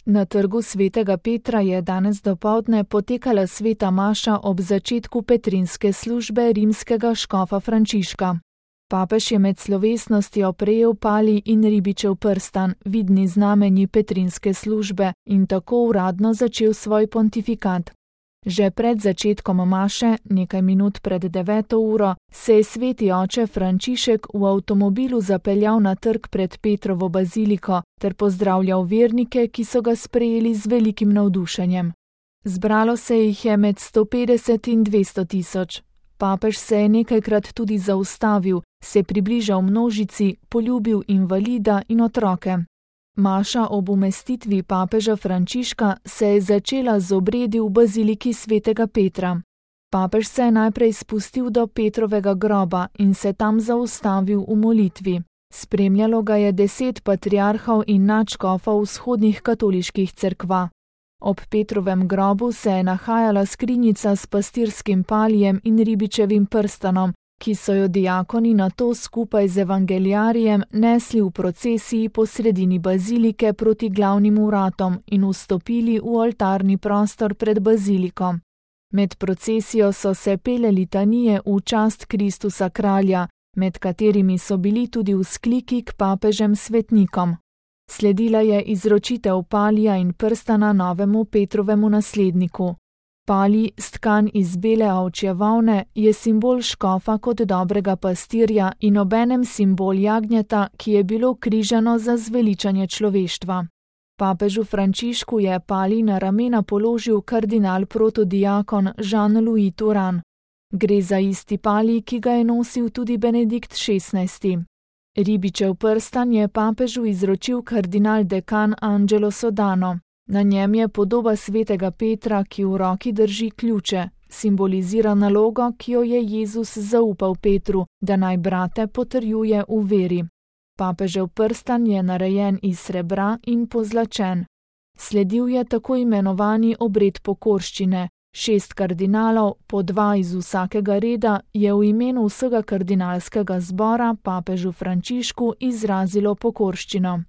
Na trgu svetega Petra je danes dopoldne potekala sveta maša ob začetku petrinske službe rimskega škofa Frančiška. Papež je med slovesnostjo prejel pali in ribičev prstan, vidni znamenji petrinske službe, in tako uradno začel svoj pontifikat. Že pred začetkom maše, nekaj minut pred 9. uro, se je sveti oče Frančišek v avtomobilu zapeljal na trg pred Petrovo baziliko ter pozdravljal vernike, ki so ga sprejeli z velikim navdušenjem. Zbralo se jih je med 150 in 200 tisoč. Papež se je nekajkrat tudi zaustavil, se približal množici, poljubil invalida in otroke. Maša ob umestitvi papeža Frančiška se je začela z obredi v baziliki svetega Petra. Papež se je najprej spustil do Petrovega groba in se tam zaustavil v molitvi. Spremljalo ga je 10 patriarhov in nadškofov vzhodnih katoliških cerkva. Ob Petrovem grobu se je nahajala skrinjica s pastirskim palijem in ribičevim prstanom, ki so jo diakoni nato skupaj z evangeliarijem nesli v procesiji po sredini bazilike proti glavnim vratom in vstopili v oltarni prostor pred baziliko. Med procesijo so se pele litanije v čast Kristusa kralja, med katerimi so bili tudi vzkliki k papežem svetnikom. Sledila je izročitev palija in prstana novemu Petrovemu nasledniku. Palij, stkan iz bele ovčje volne, je simbol škofa kot dobrega pastirja in obenem simbol jagnjeta, ki je bilo križano za zveličanje človeštva. Papežu Frančišku je palij na ramena položil kardinal protodiakon Jean-Louis Touran. Gre za isti palij, ki ga je nosil tudi Benedikt XVI. Ribičev prstan je papežu izročil kardinal dekan Angelo Sodano. Na njem je podoba svetega Petra, ki v roki drži ključe, simbolizira nalogo, ki jo je Jezus zaupal Petru, da naj brate potrjuje v veri. Papežev prstan je narejen iz srebra in pozlačen. Sledil je tako imenovani obred pokorščine. 6 kardinalov, po 2 iz vsakega reda, je v imenu vsega kardinalskega zbora papežu Frančišku izrazilo pokorščino.